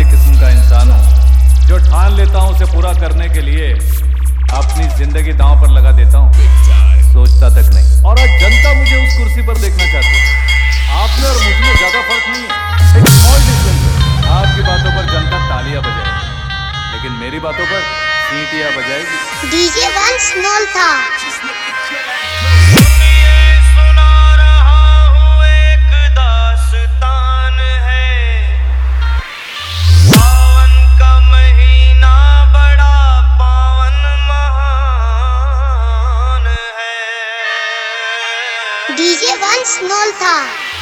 ऐसी किस्म का इंसान हूँ जो ठान लेता हूँ उसे पूरा करने के लिए अपनी जिंदगी दांव पर लगा देता हूँ, सोचता तक नहीं। और आज जनता मुझे उस कुर्सी पर देखना चाहती है। आपने और मुझ में ज्यादा फर्क नहीं है, एक स्मॉल डिफरेंस है। आपकी बातों पर जनता तालियां बजाएगी, लेकिन मेरी बातों पर सीटियां बजाएगी। डीजे वन स्मॉल था। डीजे वन स्मॉल था।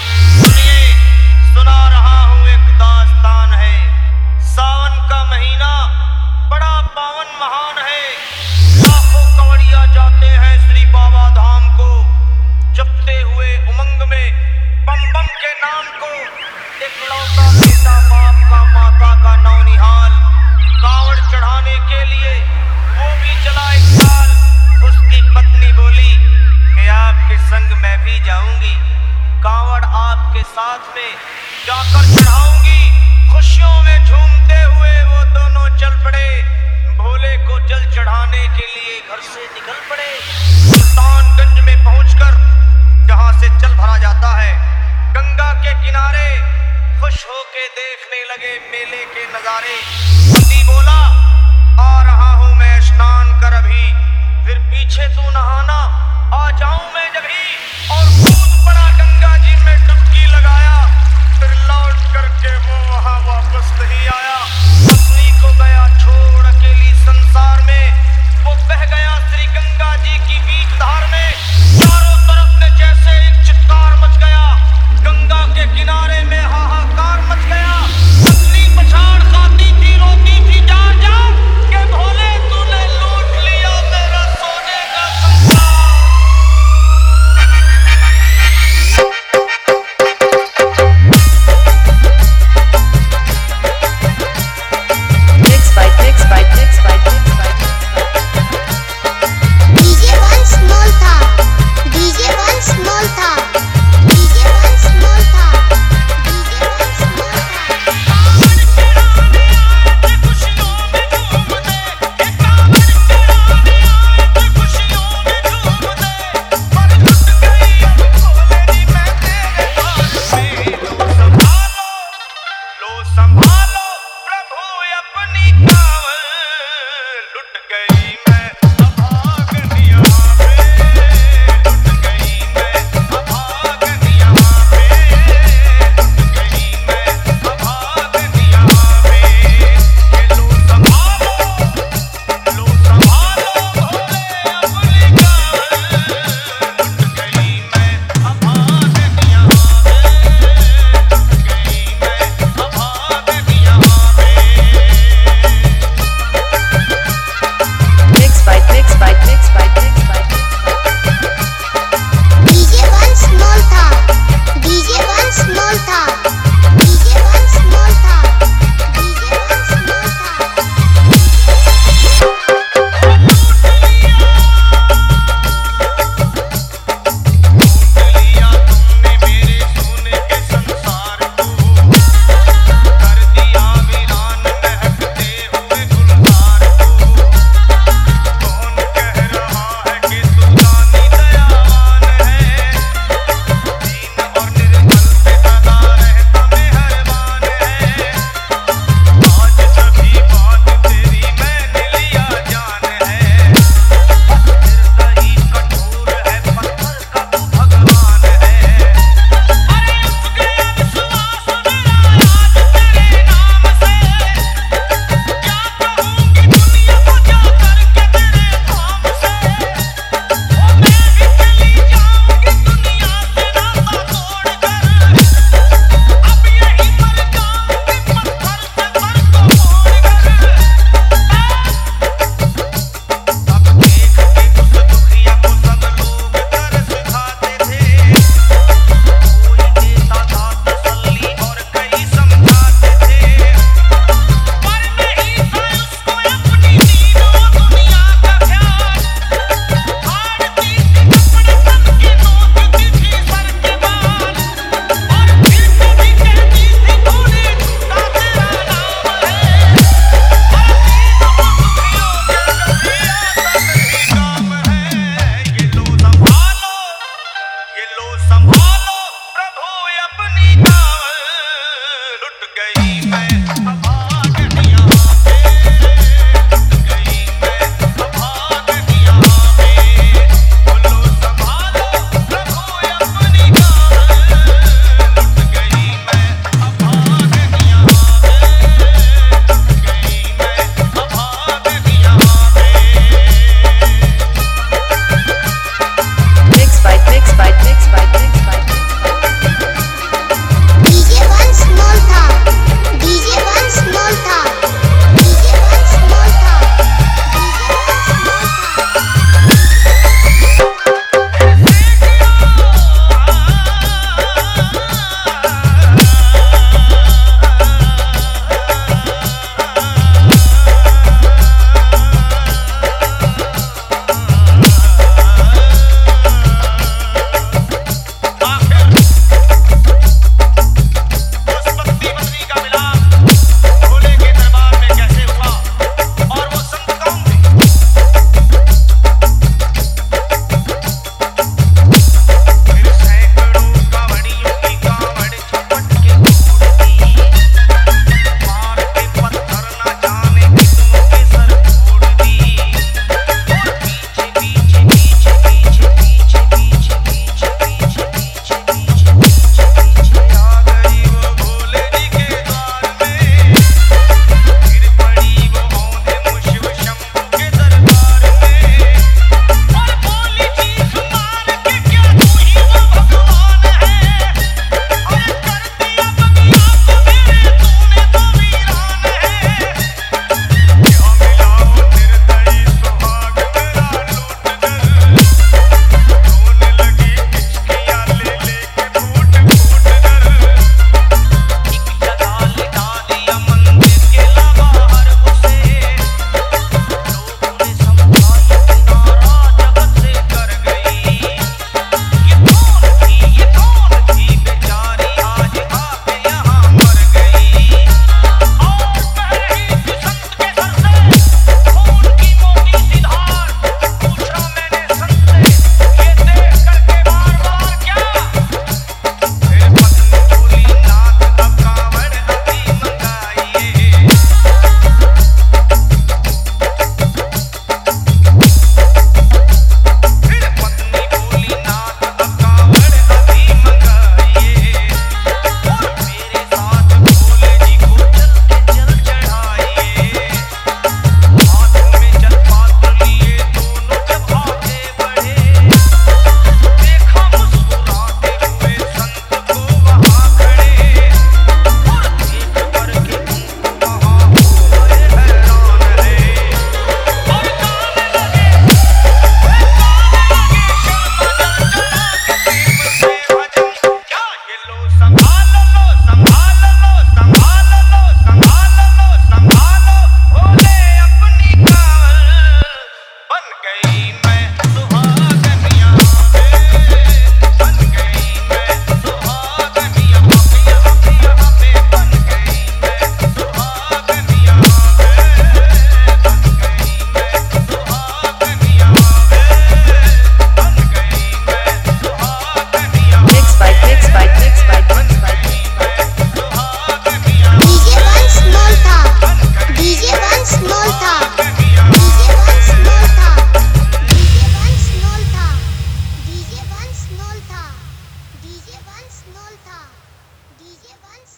सुना रहा हूँ एक दास्तान है, सावन का महीना बड़ा पावन महान है। लाखों कवड़िया जाते हैं श्री बाबा धाम को, जपते हुए उमंग में बम बम के नाम को। एक लौटा बेटा बाप का माता का नौनिहाल, कांवड़ चढ़ाने के लिए वो भी चला एक साल। उसकी पत्नी बोली कि आपके संग मैं भी जाऊंगी, कांवड़ आपके साथ में जाकर चढ़ाऊंगी। खुशियों में झूमते हुए वो दोनों चल पड़े, भोले को जल चढ़ाने के लिए घर से निकल पड़े। सुल्तानगंज में पहुंचकर जहां से जल भरा जाता है, गंगा के किनारे खुश होके देखने लगे मेले के नजारे। पति बोला आ रहा हूं मैं स्नान कर अभी, फिर पीछे तू नहाना आ जाऊं मैं जभी। और कूद पड़ा गंगा जी में डुबकी लगाया, फिर लौट करके वो वहां वापस नहीं आया। पत्नी को गया छोड़ अकेली संसार में, वो बह गया श्री गंगा जी की बीच धार में। चारों तरफ में जैसे एक चित्कार मच गया, गंगा के किनारे में हाहाकार मच गया। पत्नी पछाड़ खाती थी, रोती थी जार जार।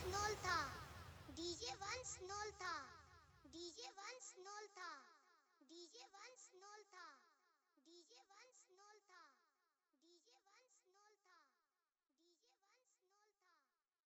नोल था।